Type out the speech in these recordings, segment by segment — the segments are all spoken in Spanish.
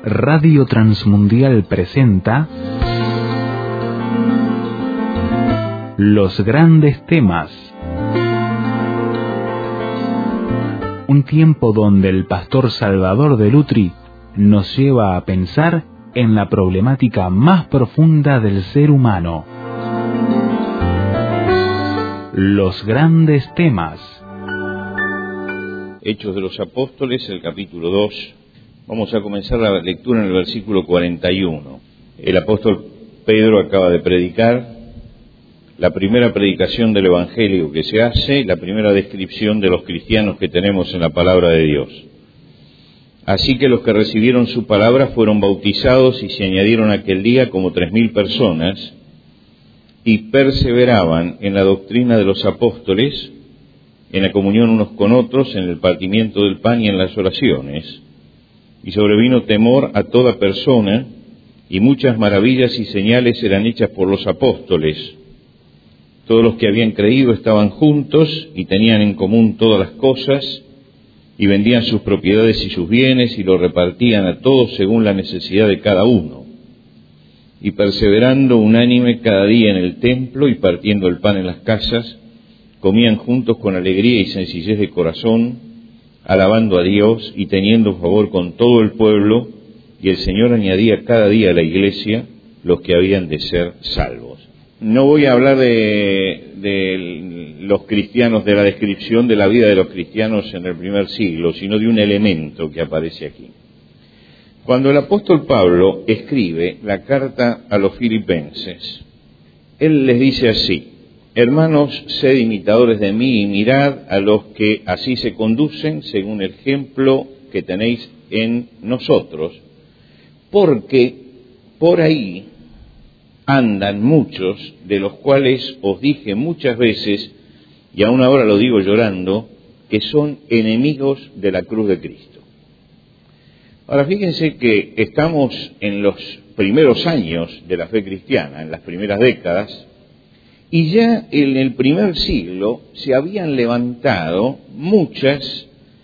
Radio Transmundial presenta Los Grandes Temas. Un tiempo donde el pastor Salvador de Lutri nos lleva a pensar en la problemática más profunda del ser humano. Los Grandes Temas. Hechos de los Apóstoles, el capítulo 2. Vamos a comenzar la lectura en el versículo 41. El apóstol Pedro acaba de predicar la primera predicación del Evangelio que se hace, la primera descripción de los cristianos que tenemos en la palabra de Dios. Así que los que recibieron su palabra fueron bautizados y se añadieron aquel día como 3.000 personas y perseveraban en la doctrina de los apóstoles, en la comunión unos con otros, en el partimiento del pan y en las oraciones. Y sobrevino temor a toda persona, y muchas maravillas y señales eran hechas por los apóstoles. Todos los que habían creído estaban juntos y tenían en común todas las cosas, y vendían sus propiedades y sus bienes, y lo repartían a todos según la necesidad de cada uno. Y perseverando unánime cada día en el templo, y partiendo el pan en las casas, comían juntos con alegría y sencillez de corazón, alabando a Dios y teniendo favor con todo el pueblo, y el Señor añadía cada día a la iglesia los que habían de ser salvos. No voy a hablar de los cristianos, de la descripción de la vida de los cristianos en el primer siglo, sino de un elemento que aparece aquí. Cuando el apóstol Pablo escribe la carta a los filipenses, él les dice así: hermanos, sed imitadores de mí y mirad a los que así se conducen según el ejemplo que tenéis en nosotros, porque por ahí andan muchos, de los cuales os dije muchas veces, y aún ahora lo digo llorando, que son enemigos de la cruz de Cristo. Ahora fíjense que estamos en los primeros años de la fe cristiana, en las primeras décadas, y ya en el primer siglo se habían levantado muchas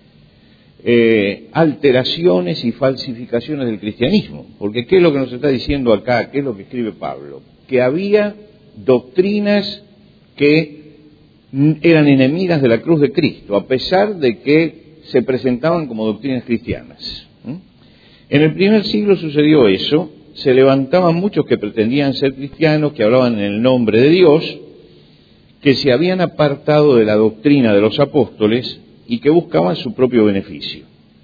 alteraciones y falsificaciones del cristianismo. Porque ¿qué es lo que nos está diciendo acá? ¿Qué es lo que escribe Pablo? Que había doctrinas que eran enemigas de la cruz de Cristo, a pesar de que se presentaban como doctrinas cristianas. En el primer siglo sucedió eso. Se levantaban muchos que pretendían ser cristianos, que hablaban en el nombre de Dios, que se habían apartado de la doctrina de los apóstoles y que buscaban su propio beneficio.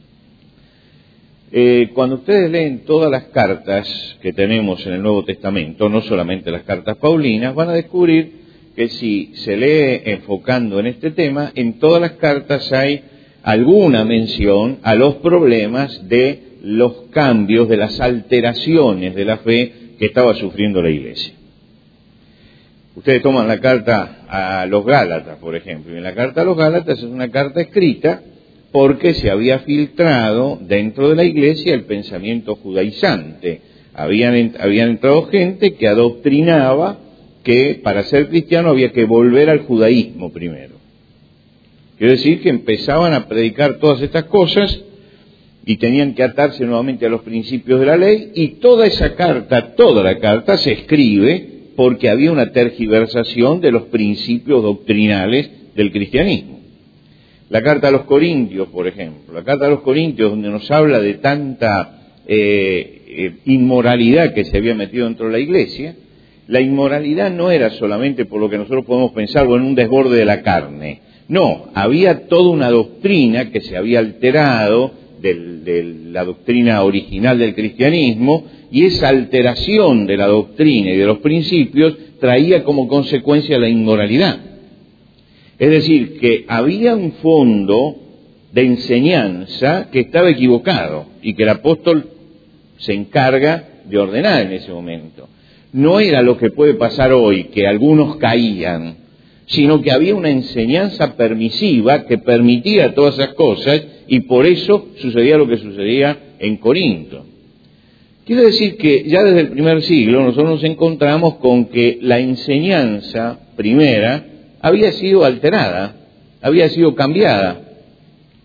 Cuando ustedes leen todas las cartas que tenemos en el Nuevo Testamento, no solamente las cartas paulinas, van a descubrir que si se lee enfocando en este tema, en todas las cartas hay alguna mención a los problemas de los cambios, de las alteraciones de la fe que estaba sufriendo la Iglesia. Ustedes toman la carta a los Gálatas, por ejemplo, y en la carta a los Gálatas es una carta escrita porque se había filtrado dentro de la Iglesia el pensamiento judaizante. Habían entrado gente que adoctrinaba que para ser cristiano había que volver al judaísmo primero. Quiere decir que empezaban a predicar todas estas cosas y tenían que atarse nuevamente a los principios de la ley, y toda la carta se escribe porque había una tergiversación de los principios doctrinales del cristianismo. La carta a los Corintios, por ejemplo, la carta a los Corintios, donde nos habla de tanta inmoralidad que se había metido dentro de la Iglesia, la inmoralidad no era solamente por lo que nosotros podemos pensar, en un desborde de la carne. No, había toda una doctrina que se había alterado de la doctrina original del cristianismo, y esa alteración de la doctrina y de los principios traía como consecuencia la inmoralidad. Es decir, que había un fondo de enseñanza que estaba equivocado y que el apóstol se encarga de ordenar en ese momento. No era lo que puede pasar hoy, que algunos caían, sino que había una enseñanza permisiva que permitía todas esas cosas, y por eso sucedía lo que sucedía en Corinto. Quiere decir que ya desde el primer siglo nosotros nos encontramos con que la enseñanza primera había sido alterada, había sido cambiada.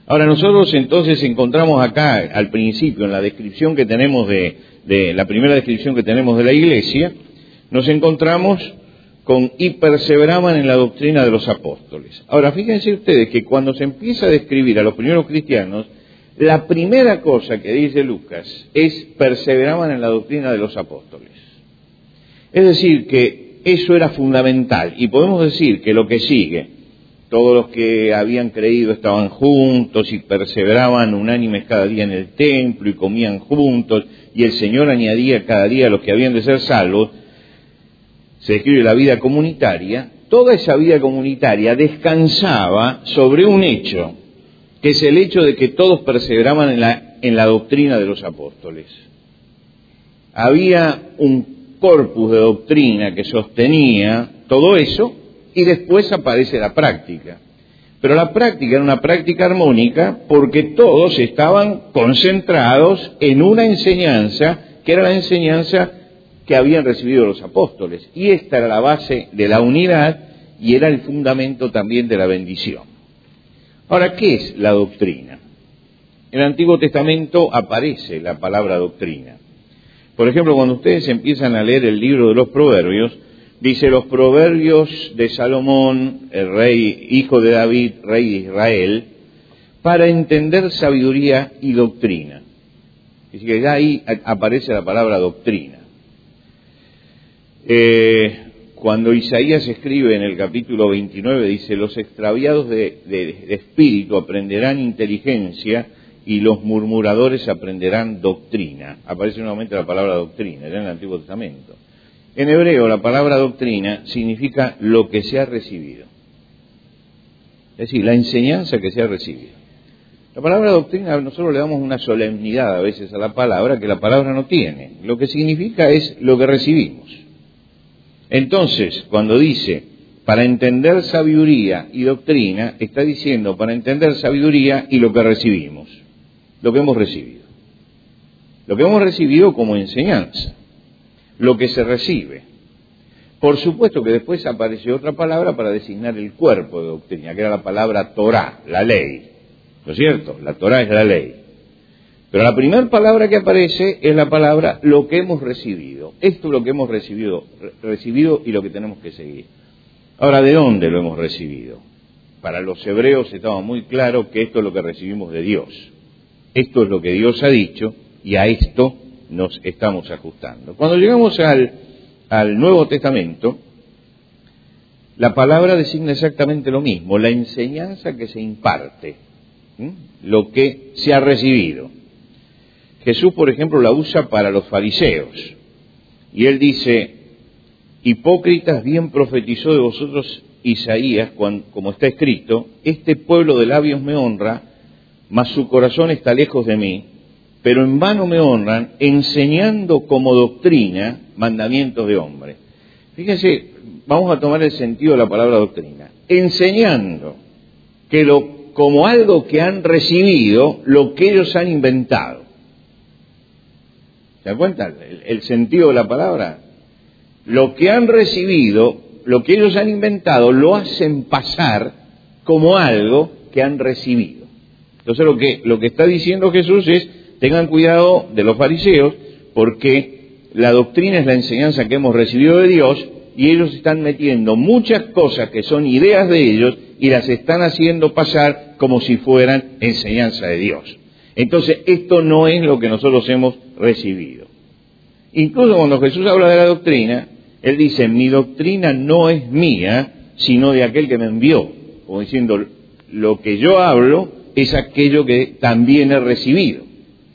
Ahora nosotros entonces encontramos acá al principio, en la descripción que tenemos de la primera descripción que tenemos de la iglesia, nos encontramos con y perseveraban en la doctrina de los apóstoles. Ahora fíjense ustedes que cuando se empieza a describir a los primeros cristianos, la primera cosa que dice Lucas es perseveraban en la doctrina de los apóstoles. Es decir, que eso era fundamental y podemos decir que lo que sigue, todos los que habían creído estaban juntos y perseveraban unánimes cada día en el templo y comían juntos y el Señor añadía cada día a los que habían de ser salvos. Se describe la vida comunitaria. Toda esa vida comunitaria descansaba sobre un hecho, que es el hecho de que todos perseveraban en la doctrina de los apóstoles. Había un corpus de doctrina que sostenía todo eso, y después aparece la práctica. Pero la práctica era una práctica armónica porque todos estaban concentrados en una enseñanza que era la enseñanza que habían recibido los apóstoles. Y esta era la base de la unidad y era el fundamento también de la bendición. Ahora, ¿qué es la doctrina? En el Antiguo Testamento aparece la palabra doctrina. Por ejemplo, cuando ustedes empiezan a leer el libro de los Proverbios, dice los proverbios de Salomón, el rey, hijo de David, rey de Israel, para entender sabiduría y doctrina. Dice que ya ahí aparece la palabra doctrina. Cuando Isaías escribe en el capítulo 29, dice, los extraviados de espíritu aprenderán inteligencia y los murmuradores aprenderán doctrina. Aparece nuevamente la palabra doctrina, ya en el Antiguo Testamento. En hebreo, la palabra doctrina significa lo que se ha recibido. Es decir, la enseñanza que se ha recibido. La palabra doctrina, nosotros le damos una solemnidad a veces a la palabra que la palabra no tiene. Lo que significa es lo que recibimos. Entonces, cuando dice, para entender sabiduría y doctrina, está diciendo para entender sabiduría y lo que recibimos. Lo que hemos recibido. Lo que hemos recibido como enseñanza. Lo que se recibe. Por supuesto que después apareció otra palabra para designar el cuerpo de doctrina, que era la palabra Torá, la ley. ¿No es cierto? La Torá es la ley. Pero la primera palabra que aparece es la palabra lo que hemos recibido. Esto es lo que hemos recibido y lo que tenemos que seguir. Ahora, ¿de dónde lo hemos recibido? Para los hebreos estaba muy claro que esto es lo que recibimos de Dios. Esto es lo que Dios ha dicho y a esto nos estamos ajustando. Cuando llegamos al Nuevo Testamento, la palabra designa exactamente lo mismo, la enseñanza que se imparte, lo que se ha recibido. Jesús, por ejemplo, la usa para los fariseos, y él dice, hipócritas, bien profetizó de vosotros Isaías, como está escrito, este pueblo de labios me honra, mas su corazón está lejos de mí, pero en vano me honran, enseñando como doctrina mandamientos de hombres. Fíjense, vamos a tomar el sentido de la palabra doctrina. Enseñando que como algo que han recibido, lo que ellos han inventado. ¿Se dan cuenta el sentido de la palabra? Lo que han recibido, lo que ellos han inventado, lo hacen pasar como algo que han recibido. Entonces lo que está diciendo Jesús es, tengan cuidado de los fariseos, porque la doctrina es la enseñanza que hemos recibido de Dios, y ellos están metiendo muchas cosas que son ideas de ellos, y las están haciendo pasar como si fueran enseñanza de Dios. Entonces, esto no es lo que nosotros hemos recibido. Incluso cuando Jesús habla de la doctrina, Él dice, mi doctrina no es mía, sino de aquel que me envió. Como diciendo, lo que yo hablo es aquello que también he recibido.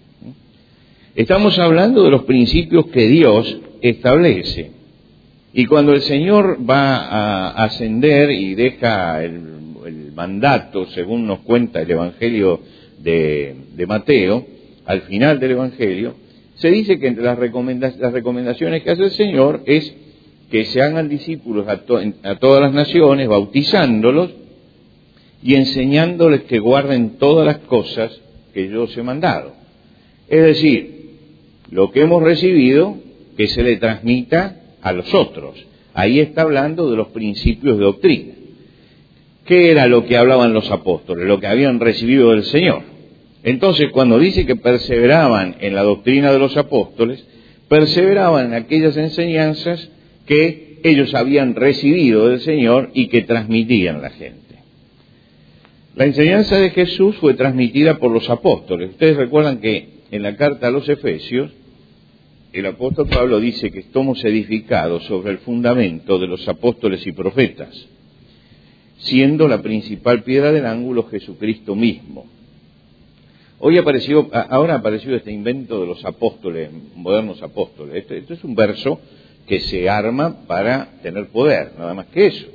Estamos hablando de los principios que Dios establece. Y cuando el Señor va a ascender y deja el mandato, según nos cuenta el Evangelio de Mateo, al final del Evangelio, se dice que entre las recomendaciones que hace el Señor es que se hagan discípulos a todas las naciones, bautizándolos y enseñándoles que guarden todas las cosas que yo os he mandado. Es decir, lo que hemos recibido, que se le transmita a los otros. Ahí está hablando de los principios de doctrina. ¿qué era lo que hablaban los apóstoles? Lo que habían recibido del Señor. Entonces, cuando dice que perseveraban en la doctrina de los apóstoles, perseveraban en aquellas enseñanzas que ellos habían recibido del Señor y que transmitían a la gente. La enseñanza de Jesús fue transmitida por los apóstoles. Ustedes recuerdan que en la carta a los Efesios, el apóstol Pablo dice que estamos edificados sobre el fundamento de los apóstoles y profetas, siendo la principal piedra del ángulo Jesucristo mismo. Ahora ha aparecido este invento de los apóstoles, modernos apóstoles. Esto es un verso que se arma para tener poder, nada más que eso.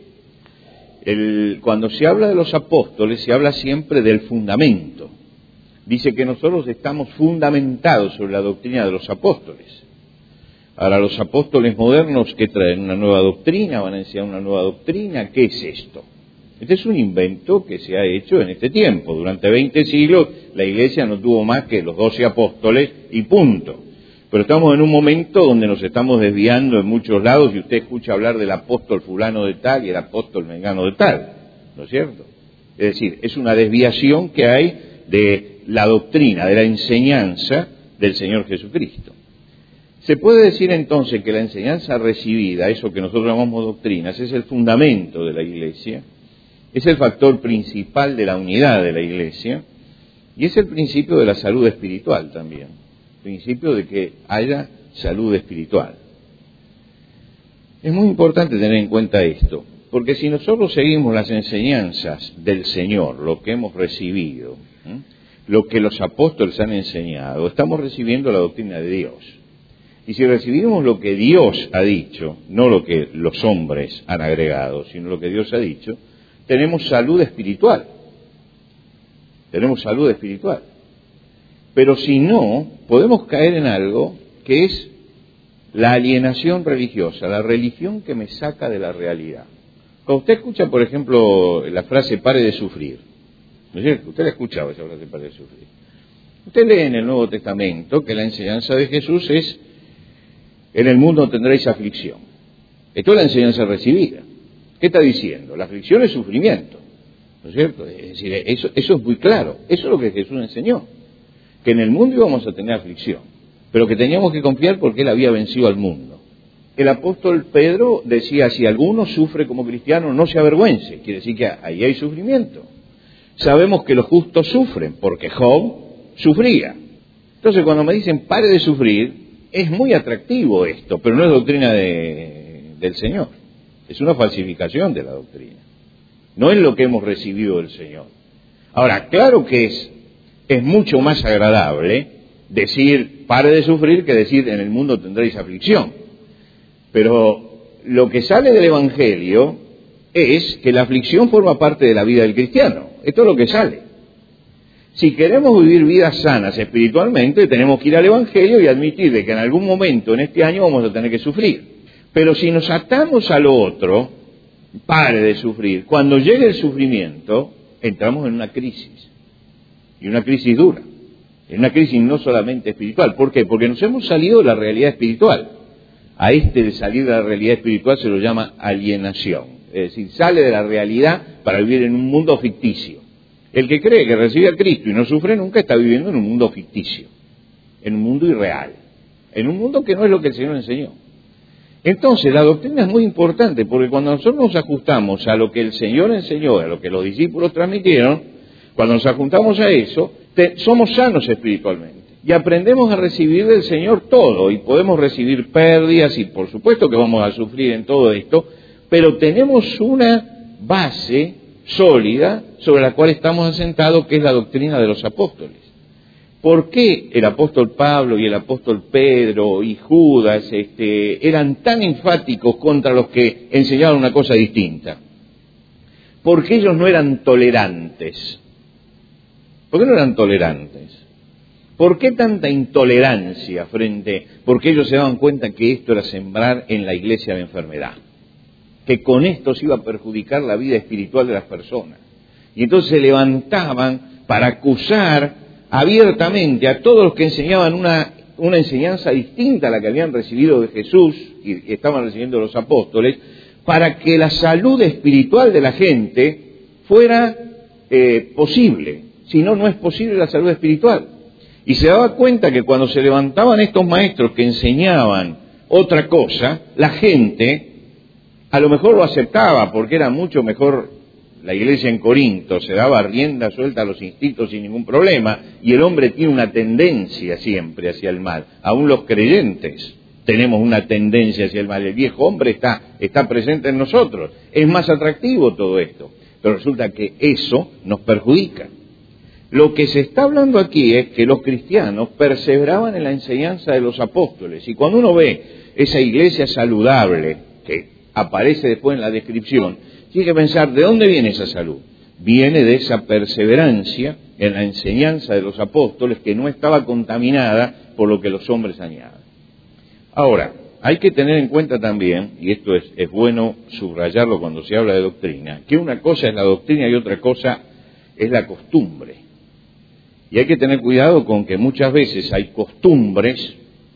Cuando se habla de los apóstoles, se habla siempre del fundamento. Dice que nosotros estamos fundamentados sobre la doctrina de los apóstoles. Ahora, los apóstoles modernos que traen una nueva doctrina, van a enseñar una nueva doctrina, ¿qué es esto? Este es un invento que se ha hecho en este tiempo. Durante 20 siglos la Iglesia no tuvo más que los 12 apóstoles y punto. Pero estamos en un momento donde nos estamos desviando en muchos lados y usted escucha hablar del apóstol fulano de tal y el apóstol mengano de tal, ¿no es cierto? Es decir, es una desviación que hay de la doctrina, de la enseñanza del Señor Jesucristo. Se puede decir entonces que la enseñanza recibida, eso que nosotros llamamos doctrinas, es el fundamento de la Iglesia, es el factor principal de la unidad de la Iglesia y es el principio de la salud espiritual también, principio de que haya salud espiritual. Es muy importante tener en cuenta esto, porque si nosotros seguimos las enseñanzas del Señor, lo que hemos recibido, lo que los apóstoles han enseñado, estamos recibiendo la doctrina de Dios. Y si recibimos lo que Dios ha dicho, no lo que los hombres han agregado, sino lo que Dios ha dicho, tenemos salud espiritual. Tenemos salud espiritual. Pero si no, podemos caer en algo que es la alienación religiosa, la religión que me saca de la realidad. Cuando usted escucha, por ejemplo, la frase pare de sufrir, ¿no es cierto? Usted la ha escuchado esa frase pare de sufrir. Usted lee en el Nuevo Testamento que la enseñanza de Jesús es en el mundo tendréis aflicción. Esto es la enseñanza recibida. ¿Qué está diciendo? La aflicción es sufrimiento, ¿no es cierto? Es decir, eso es muy claro. Eso es lo que Jesús enseñó. Que en el mundo íbamos a tener aflicción, pero que teníamos que confiar porque Él había vencido al mundo. El apóstol Pedro decía, si alguno sufre como cristiano, no se avergüence. Quiere decir que ahí hay sufrimiento. Sabemos que los justos sufren, porque Job sufría. Entonces, cuando me dicen pare de sufrir, es muy atractivo esto, pero no es doctrina del Señor. Es una falsificación de la doctrina. No es lo que hemos recibido del Señor. Ahora, claro que es mucho más agradable decir pare de sufrir que decir en el mundo tendréis aflicción. Pero lo que sale del Evangelio es que la aflicción forma parte de la vida del cristiano. Esto es lo que sale. Si queremos vivir vidas sanas espiritualmente, tenemos que ir al Evangelio y admitir de que en algún momento en este año vamos a tener que sufrir. Pero si nos atamos a lo otro, pare de sufrir. Cuando llegue el sufrimiento, entramos en una crisis. Y una crisis dura. En una crisis no solamente espiritual. ¿Por qué? Porque nos hemos salido de la realidad espiritual. A de salir de la realidad espiritual se lo llama alienación. Es decir, sale de la realidad para vivir en un mundo ficticio. El que cree que recibe a Cristo y no sufre nunca está viviendo en un mundo ficticio, en un mundo irreal, en un mundo que no es lo que el Señor enseñó. Entonces, la doctrina es muy importante, porque cuando nosotros nos ajustamos a lo que el Señor enseñó, a lo que los discípulos transmitieron, cuando nos ajustamos a eso, somos sanos espiritualmente. Y aprendemos a recibir del Señor todo, y podemos recibir pérdidas, y por supuesto que vamos a sufrir en todo esto, pero tenemos una base sólida sobre la cual estamos asentados, que es la doctrina de los apóstoles. ¿Por qué el apóstol Pablo y el apóstol Pedro y Judas eran tan enfáticos contra los que enseñaban una cosa distinta? Porque ellos no eran tolerantes. ¿Por qué no eran tolerantes? ¿Por qué tanta intolerancia porque ellos se daban cuenta que esto era sembrar en la iglesia la enfermedad? Que con esto se iba a perjudicar la vida espiritual de las personas. Y entonces se levantaban para acusar abiertamente a todos los que enseñaban una enseñanza distinta a la que habían recibido de Jesús y estaban recibiendo los apóstoles, para que la salud espiritual de la gente fuera posible. Si no, no es posible la salud espiritual. Y se daba cuenta que cuando se levantaban estos maestros que enseñaban otra cosa, la gente a lo mejor lo aceptaba porque era mucho mejor. La iglesia en Corinto se daba rienda suelta a los instintos sin ningún problema, y el hombre tiene una tendencia siempre hacia el mal. Aún los creyentes tenemos una tendencia hacia el mal. El viejo hombre está presente en nosotros. Es más atractivo todo esto. Pero resulta que eso nos perjudica. Lo que se está hablando aquí es que los cristianos perseveraban en la enseñanza de los apóstoles. Y cuando uno ve esa iglesia saludable que aparece después en la descripción, tiene que pensar, ¿de dónde viene esa salud? Viene de esa perseverancia en la enseñanza de los apóstoles que no estaba contaminada por lo que los hombres añaden. Ahora, hay que tener en cuenta también, y esto es bueno subrayarlo cuando se habla de doctrina, que una cosa es la doctrina y otra cosa es la costumbre. Y hay que tener cuidado con que muchas veces hay costumbres,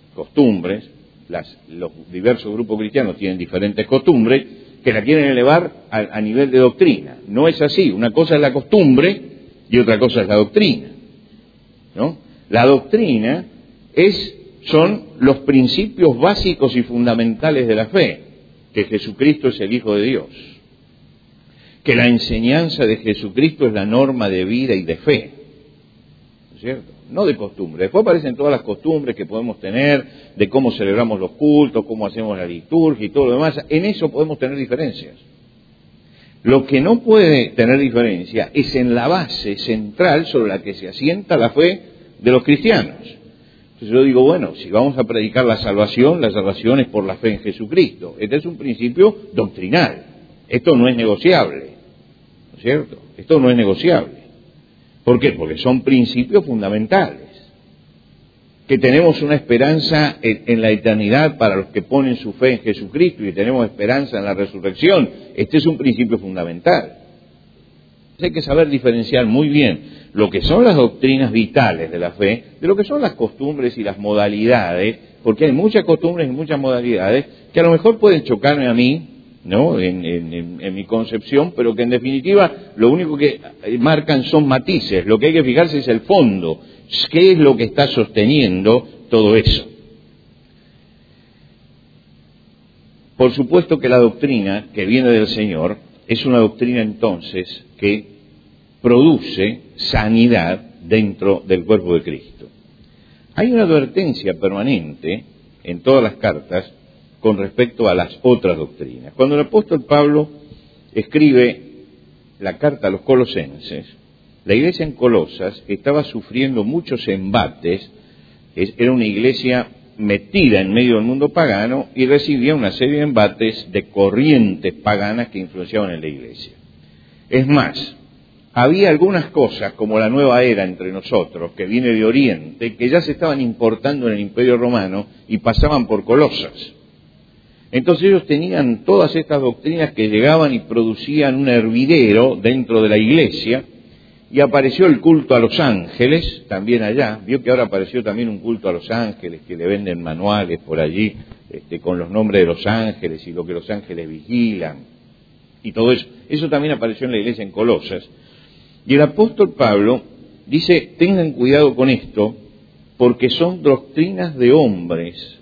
los diversos grupos cristianos tienen diferentes costumbres, que la quieren elevar a nivel de doctrina. No es así. Una cosa es la costumbre y otra cosa es la doctrina, ¿no? La doctrina son los principios básicos y fundamentales de la fe, que Jesucristo es el Hijo de Dios, que la enseñanza de Jesucristo es la norma de vida y de fe, ¿no es cierto? No de costumbre. Después aparecen todas las costumbres que podemos tener, de cómo celebramos los cultos, cómo hacemos la liturgia y todo lo demás. En eso podemos tener diferencias. Lo que no puede tener diferencia es en la base central sobre la que se asienta la fe de los cristianos. Entonces yo digo, bueno, si vamos a predicar la salvación es por la fe en Jesucristo. Este es un principio doctrinal. Esto no es negociable, ¿no es cierto? Esto no es negociable. ¿Por qué? Porque son principios fundamentales. Que tenemos una esperanza en la eternidad para los que ponen su fe en Jesucristo y tenemos esperanza en la resurrección. Este es un principio fundamental. Hay que saber diferenciar muy bien lo que son las doctrinas vitales de la fe de lo que son las costumbres y las modalidades, porque hay muchas costumbres y muchas modalidades que a lo mejor pueden chocarme a mí, ¿no? En mi concepción, pero que en definitiva lo único que marcan son matices. Lo que hay que fijarse es el fondo. ¿Qué es lo que está sosteniendo todo eso? Por supuesto que la doctrina que viene del Señor es una doctrina entonces que produce sanidad dentro del cuerpo de Cristo. Hay una advertencia permanente en todas las cartas con respecto a las otras doctrinas. Cuando el apóstol Pablo escribe la carta a los colosenses, la iglesia en Colosas estaba sufriendo muchos embates, era una iglesia metida en medio del mundo pagano y recibía una serie de embates de corrientes paganas que influenciaban en la iglesia. Es más, había algunas cosas como la nueva era entre nosotros, que viene de Oriente, que ya se estaban importando en el Imperio Romano y pasaban por Colosas. Entonces ellos tenían todas estas doctrinas que llegaban y producían un hervidero dentro de la iglesia, y apareció el culto a los ángeles también allá. Vio que ahora apareció también un culto a los ángeles, que le venden manuales por allí con los nombres de los ángeles y lo que los ángeles vigilan y todo eso. Eso también apareció en la iglesia en Colosas. Y el apóstol Pablo dice, tengan cuidado con esto, porque son doctrinas de hombres,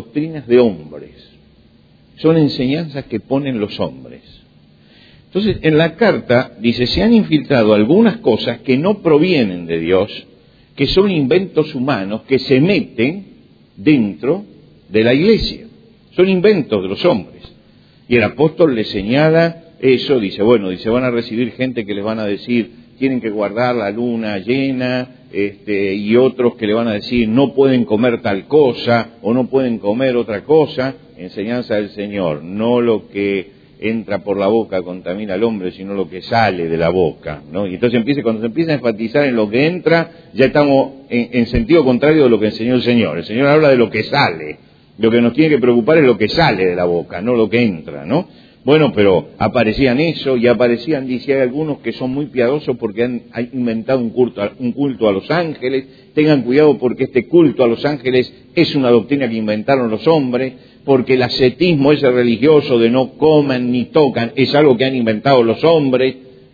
son enseñanzas que ponen los hombres. Entonces, en la carta dice, se han infiltrado algunas cosas que no provienen de Dios, que son inventos humanos, que se meten dentro de la iglesia. Son inventos de los hombres. Y el apóstol le señala eso, dice, van a recibir gente que les van a decir, tienen que guardar la luna llena, y otros que le van a decir, no pueden comer tal cosa, o no pueden comer otra cosa. Enseñanza del Señor, no lo que entra por la boca contamina al hombre, sino lo que sale de la boca, ¿no? Y entonces cuando se empieza a enfatizar en lo que entra, ya estamos en sentido contrario de lo que enseñó el Señor. El Señor habla de lo que sale. Lo que nos tiene que preocupar es lo que sale de la boca, no lo que entra, ¿no? Bueno, pero aparecían eso y aparecían, dice, hay algunos que son muy piadosos porque han inventado un culto a los ángeles. Tengan cuidado porque este culto a los ángeles es una doctrina que inventaron los hombres, porque el ascetismo ese religioso de no coman ni tocan es algo que han inventado los hombres,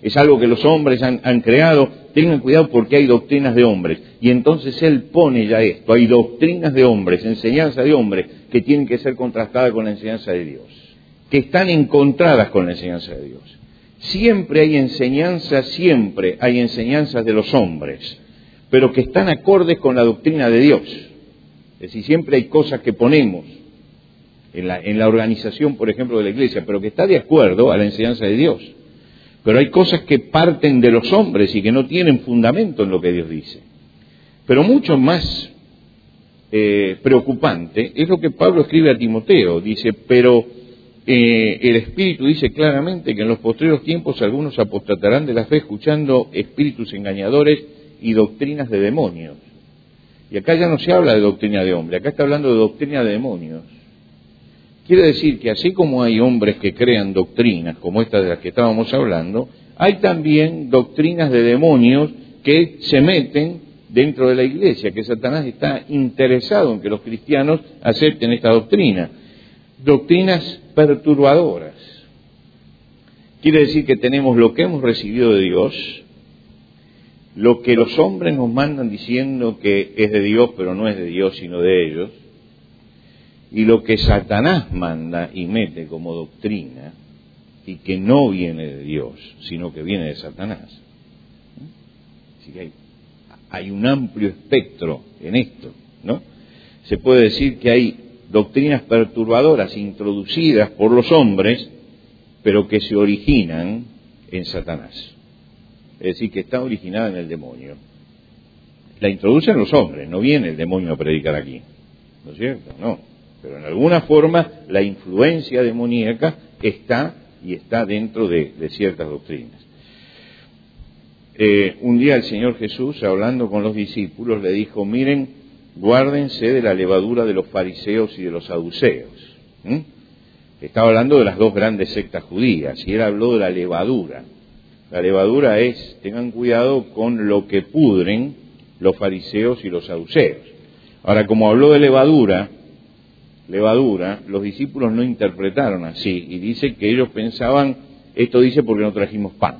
es algo que los hombres han creado, tengan cuidado porque hay doctrinas de hombres. Y entonces él pone ya esto, hay doctrinas de hombres, enseñanza de hombres, que tienen que ser contrastadas con la enseñanza de Dios, que están encontradas con la enseñanza de Dios. Siempre hay enseñanzas de los hombres, pero que están acordes con la doctrina de Dios. Es decir, siempre hay cosas que ponemos en la organización, por ejemplo, de la iglesia, pero que está de acuerdo a la enseñanza de Dios. Pero hay cosas que parten de los hombres y que no tienen fundamento en lo que Dios dice. Pero mucho más preocupante es lo que Pablo escribe a Timoteo. Dice, pero el Espíritu dice claramente que en los postreros tiempos algunos apostatarán de la fe escuchando espíritus engañadores y doctrinas de demonios. Y acá ya no se habla de doctrina de hombre, acá está hablando de doctrina de demonios. Quiere decir que así como hay hombres que crean doctrinas, como estas de las que estábamos hablando, hay también doctrinas de demonios que se meten dentro de la iglesia, que Satanás está interesado en que los cristianos acepten esta doctrina. Doctrinas perturbadoras. Quiere decir que tenemos lo que hemos recibido de Dios, lo que los hombres nos mandan diciendo que es de Dios, pero no es de Dios, sino de ellos, y lo que Satanás manda y mete como doctrina, y que no viene de Dios, sino que viene de Satanás. Así que hay un amplio espectro en esto, ¿no? Se puede decir que hay doctrinas perturbadoras introducidas por los hombres, pero que se originan en Satanás. Es decir, que está originada en el demonio. La introducen los hombres, no viene el demonio a predicar aquí, ¿no es cierto? No. Pero en alguna forma la influencia demoníaca está dentro de ciertas doctrinas. Un día el Señor Jesús, hablando con los discípulos, le dijo, miren, guárdense de la levadura de los fariseos y de los saduceos. Estaba hablando de las dos grandes sectas judías, y él habló de la levadura. La levadura es, tengan cuidado con lo que pudren los fariseos y los saduceos. Ahora, como habló de levadura, los discípulos no interpretaron así, y dice que ellos pensaban, esto dice porque no trajimos pan.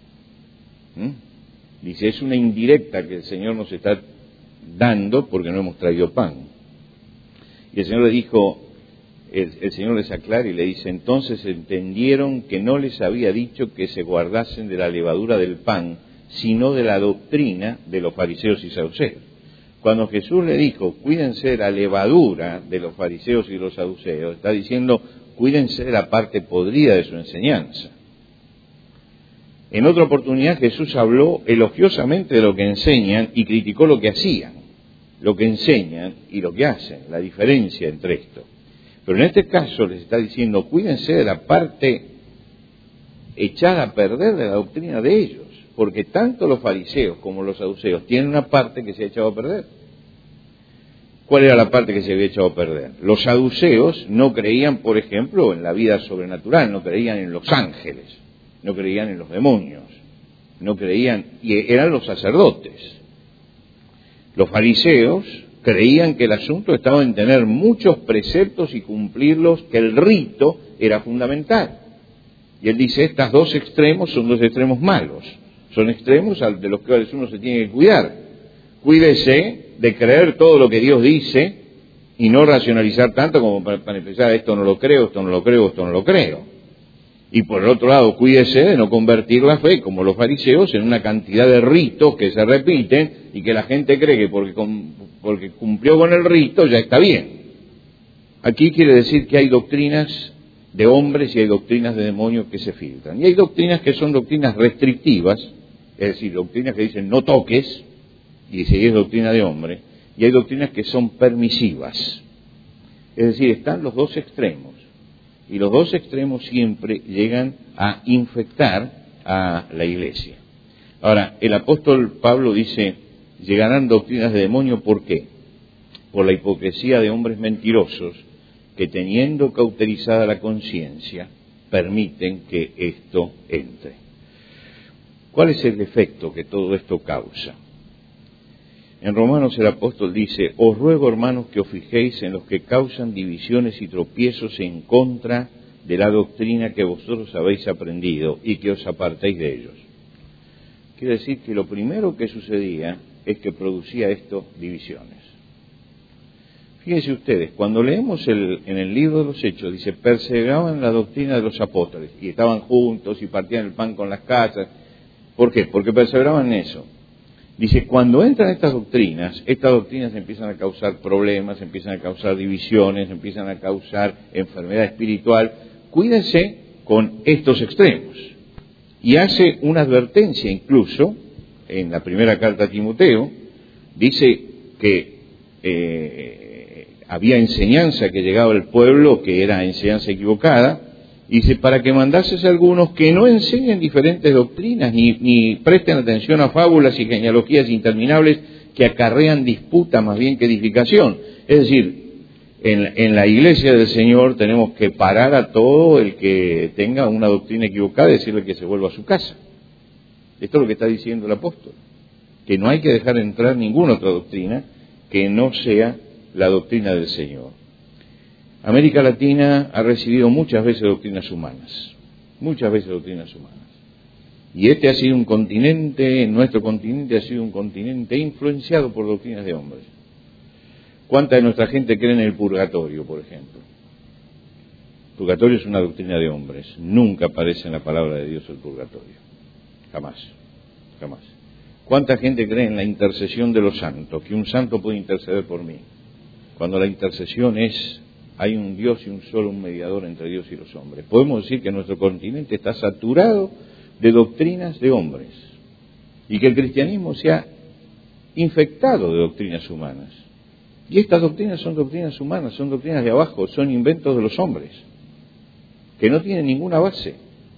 Dice, es una indirecta que el Señor nos está dando porque no hemos traído pan. Y el Señor le dijo, el Señor les aclara y le dice, entonces entendieron que no les había dicho que se guardasen de la levadura del pan, sino de la doctrina de los fariseos y saduceos. Cuando Jesús le dijo, cuídense de la levadura de los fariseos y los saduceos, está diciendo, cuídense de la parte podrida de su enseñanza. En otra oportunidad Jesús habló elogiosamente de lo que enseñan y criticó lo que hacían, lo que enseñan y lo que hacen, la diferencia entre esto. Pero en este caso les está diciendo, cuídense de la parte echada a perder de la doctrina de ellos, porque tanto los fariseos como los saduceos tienen una parte que se ha echado a perder. ¿Cuál era la parte que se había echado a perder? Los saduceos no creían, por ejemplo, en la vida sobrenatural, no creían en los ángeles, no creían en los demonios, no creían, y eran los sacerdotes. Los fariseos creían que el asunto estaba en tener muchos preceptos y cumplirlos, que el rito era fundamental. Y él dice, estos dos extremos son dos extremos malos, son extremos de los cuales uno se tiene que cuidar. Cuídese de creer todo lo que Dios dice y no racionalizar tanto como para empezar, esto no lo creo, esto no lo creo, esto no lo creo. Y por el otro lado, cuídese de no convertir la fe, como los fariseos, en una cantidad de ritos que se repiten y que la gente cree que porque cumplió con el rito ya está bien. Aquí quiere decir que hay doctrinas de hombres y hay doctrinas de demonios que se filtran. Y hay doctrinas que son doctrinas restrictivas, es decir, doctrinas que dicen no toques, y si es doctrina de hombre, y hay doctrinas que son permisivas. Es decir, están los dos extremos. Y los dos extremos siempre llegan a infectar a la iglesia. Ahora, el apóstol Pablo dice, llegarán doctrinas de demonio, ¿por qué? Por la hipocresía de hombres mentirosos que, teniendo cauterizada la conciencia, permiten que esto entre. ¿Cuál es el efecto que todo esto causa? En Romanos el apóstol dice, os ruego, hermanos, que os fijéis en los que causan divisiones y tropiezos en contra de la doctrina que vosotros habéis aprendido y que os apartéis de ellos. Quiere decir que lo primero que sucedía es que producía esto divisiones. Fíjense ustedes, cuando leemos en el libro de los Hechos, dice, perseveraban en la doctrina de los apóstoles, y estaban juntos y partían el pan con las casas. ¿Por qué? Porque perseveraban en eso. Dice, cuando entran estas doctrinas empiezan a causar problemas, empiezan a causar divisiones, empiezan a causar enfermedad espiritual. Cuídense con estos extremos. Y hace una advertencia incluso, en la primera carta a Timoteo, dice que había enseñanza que llegaba al pueblo, que era enseñanza equivocada, y dice, para que mandases a algunos que no enseñen diferentes doctrinas, ni presten atención a fábulas y genealogías interminables que acarrean disputa más bien que edificación. Es decir, en la iglesia del Señor tenemos que parar a todo el que tenga una doctrina equivocada y decirle que se vuelva a su casa. Esto es lo que está diciendo el apóstol, que no hay que dejar entrar ninguna otra doctrina que no sea la doctrina del Señor. América Latina ha recibido muchas veces doctrinas humanas, y este ha sido un continente, nuestro continente ha sido un continente influenciado por doctrinas de hombres. ¿Cuánta de nuestra gente cree en el purgatorio, por ejemplo? El purgatorio es una doctrina de hombres, nunca aparece en la palabra de Dios el purgatorio, jamás. ¿Cuánta gente cree en la intercesión de los santos, que un santo puede interceder por mí? Cuando la intercesión hay un Dios y un solo mediador entre Dios y los hombres. Podemos decir que nuestro continente está saturado de doctrinas de hombres y que el cristianismo se ha infectado de doctrinas humanas. Y estas doctrinas son doctrinas humanas, son doctrinas de abajo, son inventos de los hombres, que no tienen ninguna base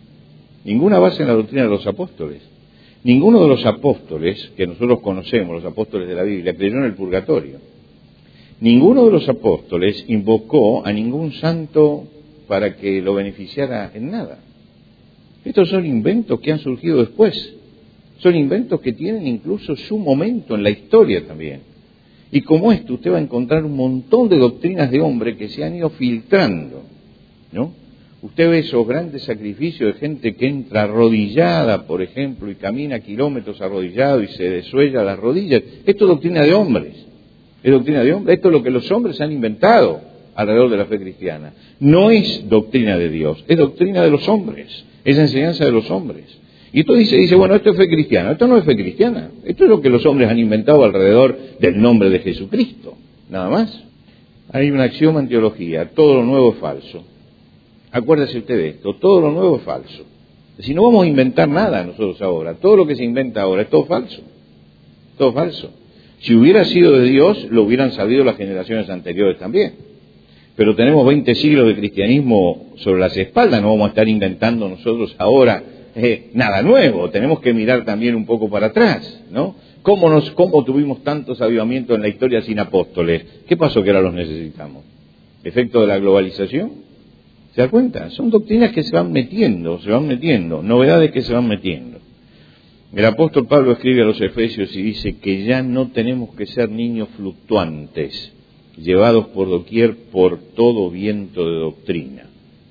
en la doctrina de los apóstoles. Ninguno de los apóstoles que nosotros conocemos, los apóstoles de la Biblia, creyó en el purgatorio. Ninguno de los apóstoles invocó a ningún santo para que lo beneficiara en nada. Estos son inventos que han surgido después. Son inventos que tienen incluso su momento en la historia también. Y como esto, usted va a encontrar un montón de doctrinas de hombre que se han ido filtrando, ¿no? Usted ve esos grandes sacrificios de gente que entra arrodillada, por ejemplo, y camina kilómetros arrodillado y se desuella las rodillas. Esto es doctrina de hombres. Es doctrina de hombres. Esto es lo que los hombres han inventado alrededor de la fe cristiana. No es doctrina de Dios, es doctrina de los hombres. Es enseñanza de los hombres. Y esto dice, bueno, esto es fe cristiana. Esto no es fe cristiana. Esto es lo que los hombres han inventado alrededor del nombre de Jesucristo. Nada más. Hay un axioma en teología. Todo lo nuevo es falso. Acuérdese usted de esto. Todo lo nuevo es falso. Si no vamos a inventar nada nosotros ahora. Todo lo que se inventa ahora es todo falso. Todo falso. Si hubiera sido de Dios, lo hubieran sabido las generaciones anteriores también. Pero tenemos 20 siglos de cristianismo sobre las espaldas. No vamos a estar inventando nosotros ahora nada nuevo. Tenemos que mirar también un poco para atrás, ¿no? ¿Cómo tuvimos tantos avivamientos en la historia sin apóstoles? ¿Qué pasó que ahora los necesitamos? ¿Efecto de la globalización? ¿Se da cuenta? Son doctrinas que se van metiendo, novedades que se van metiendo. El apóstol Pablo escribe a los Efesios y dice que ya no tenemos que ser niños fluctuantes, llevados por doquier por todo viento de doctrina.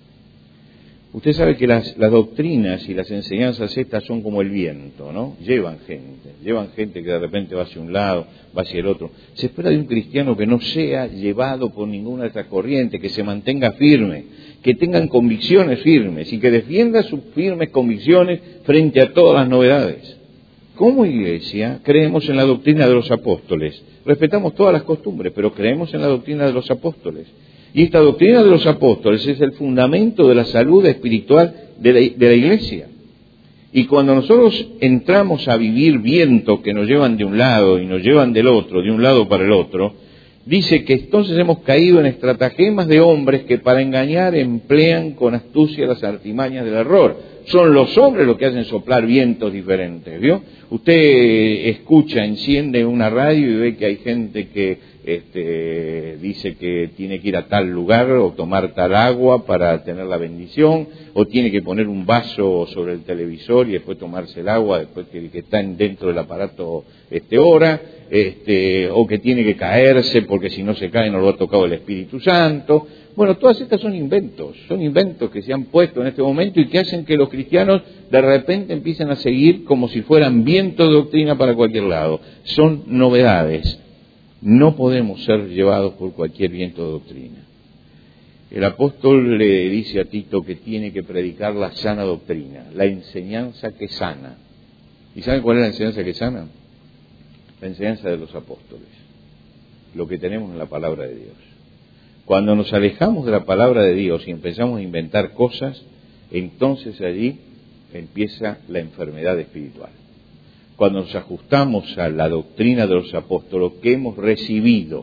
Usted sabe que las doctrinas y las enseñanzas estas son como el viento, ¿no? Llevan gente que de repente va hacia un lado, va hacia el otro. Se espera de un cristiano que no sea llevado por ninguna de estas corrientes, que se mantenga firme, que tengan convicciones firmes y que defienda sus firmes convicciones frente a todas las novedades. Como iglesia creemos en la doctrina de los apóstoles, respetamos todas las costumbres, pero creemos en la doctrina de los apóstoles. Y esta doctrina de los apóstoles es el fundamento de la salud espiritual de la iglesia. Y cuando nosotros entramos a vivir vientos que nos llevan de un lado y nos llevan del otro, de un lado para el otro, dice que entonces hemos caído en estratagemas de hombres que para engañar emplean con astucia las artimañas del error. Son los hombres los que hacen soplar vientos diferentes, ¿vio? Usted escucha, enciende una radio y ve que hay gente que dice que tiene que ir a tal lugar o tomar tal agua para tener la bendición, o tiene que poner un vaso sobre el televisor y después tomarse el agua después que está dentro del aparato ora, o que tiene que caerse porque si no se cae no lo ha tocado el Espíritu Santo. Bueno, todas estas son inventos que se han puesto en este momento y que hacen que los cristianos de repente empiecen a seguir como si fueran viento de doctrina para cualquier lado. Son novedades. No podemos ser llevados por cualquier viento de doctrina. El apóstol le dice a Tito que tiene que predicar la sana doctrina, la enseñanza que sana. ¿Y saben cuál es la enseñanza que sana? La enseñanza de los apóstoles, lo que tenemos en la palabra de Dios. Cuando nos alejamos de la palabra de Dios y empezamos a inventar cosas, entonces allí empieza la enfermedad espiritual. Cuando nos ajustamos a la doctrina de los apóstoles, lo que hemos recibido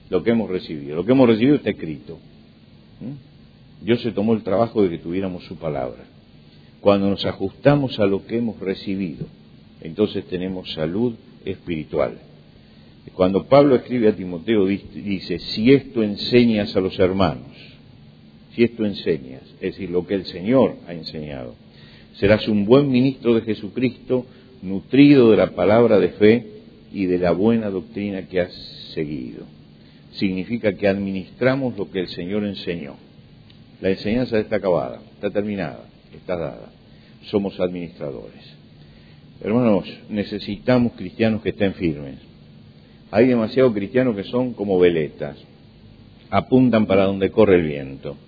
está escrito. Dios se tomó el trabajo de que tuviéramos su palabra. Cuando nos ajustamos a lo que hemos recibido, entonces tenemos salud espiritual. Cuando Pablo escribe a Timoteo, dice, si esto enseñas a los hermanos, es decir, lo que el Señor ha enseñado, serás un buen ministro de Jesucristo, nutrido de la palabra de fe y de la buena doctrina que has seguido. Significa que administramos lo que el Señor enseñó. La enseñanza está acabada, está terminada, está dada. Somos administradores. Hermanos, necesitamos cristianos que estén firmes. Hay demasiados cristianos que son como veletas, apuntan para donde corre el viento.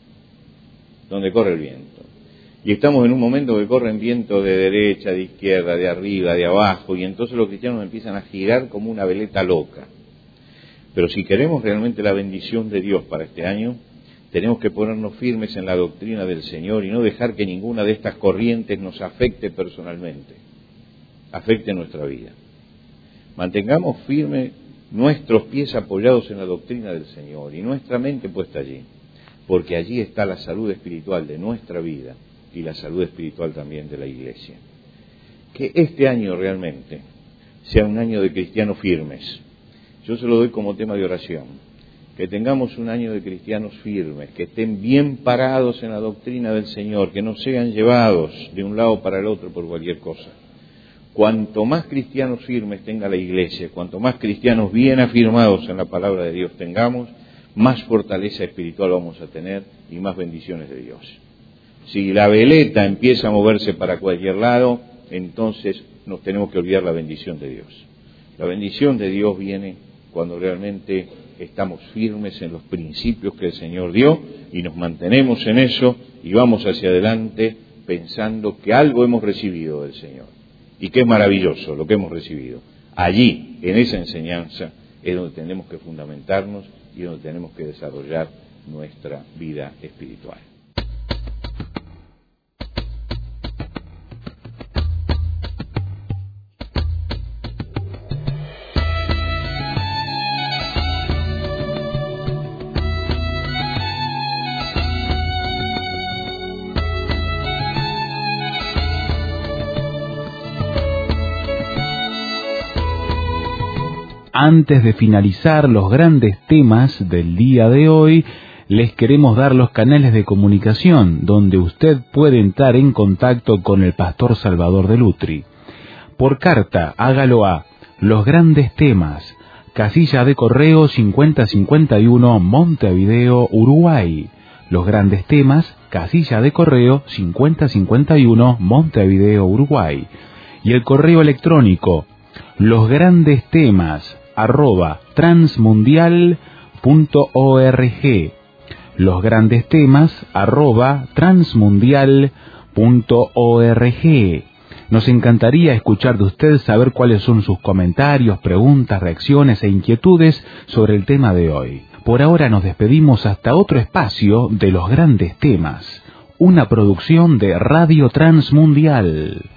Y estamos en un momento que corren viento de derecha, de izquierda, de arriba, de abajo, y entonces los cristianos empiezan a girar como una veleta loca. Pero si queremos realmente la bendición de Dios para este año, tenemos que ponernos firmes en la doctrina del Señor y no dejar que ninguna de estas corrientes nos afecte personalmente, afecte nuestra vida. Mantengamos firmes nuestros pies apoyados en la doctrina del Señor y nuestra mente puesta allí, porque allí está la salud espiritual de nuestra vida y la salud espiritual también de la Iglesia. Que este año realmente sea un año de cristianos firmes. Yo se lo doy como tema de oración. Que tengamos un año de cristianos firmes, que estén bien parados en la doctrina del Señor, que no sean llevados de un lado para el otro por cualquier cosa. Cuanto más cristianos firmes tenga la Iglesia, cuanto más cristianos bien afirmados en la palabra de Dios tengamos, más fortaleza espiritual vamos a tener y más bendiciones de Dios. Si la veleta empieza a moverse para cualquier lado, entonces nos tenemos que olvidar la bendición de Dios. La bendición de Dios viene cuando realmente estamos firmes en los principios que el Señor dio y nos mantenemos en eso y vamos hacia adelante pensando que algo hemos recibido del Señor y que es maravilloso lo que hemos recibido. Allí, en esa enseñanza, es donde tenemos que fundamentarnos y donde tenemos que desarrollar nuestra vida espiritual. Antes de finalizar los grandes temas del día de hoy, les queremos dar los canales de comunicación donde usted puede entrar en contacto con el pastor Salvador de Lutri. Por carta, hágalo a Los Grandes Temas, casilla de correo 5051, Montevideo, Uruguay. Los Grandes Temas, casilla de correo 5051, Montevideo, Uruguay. Y el correo electrónico, losgrandestemas@transmundial.org. losgrandestemas@transmundial.org. Nos encantaría escuchar de usted, saber cuáles son sus comentarios, preguntas, reacciones e inquietudes sobre el tema de hoy. Por ahora nos despedimos hasta otro espacio de Los Grandes Temas, una producción de Radio Transmundial.